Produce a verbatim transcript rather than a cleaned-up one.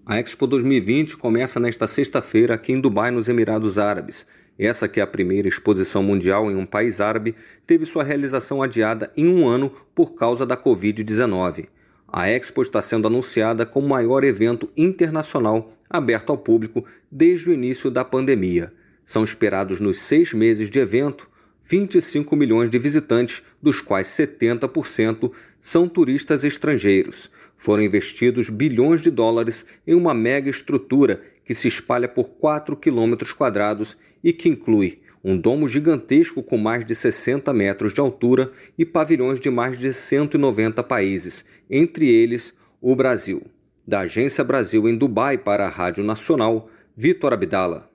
A Expo dois mil e vinte começa nesta sexta-feira aqui em Dubai, nos Emirados Árabes. Essa, que é a primeira exposição mundial em um país árabe, teve sua realização adiada em um ano por causa da covid dezenove. A Expo está sendo anunciada como o maior evento internacional aberto ao público desde o início da pandemia. São esperados nos seis meses de evento vinte e cinco milhões de visitantes, dos quais setenta por cento são turistas estrangeiros. Foram investidos bilhões de dólares em uma mega estrutura que se espalha por quatro quilômetros quadrados e que inclui um domo gigantesco com mais de sessenta metros de altura e pavilhões de mais de cento e noventa países, entre eles o Brasil. Da Agência Brasil em Dubai para a Rádio Nacional, Vitor Abdala.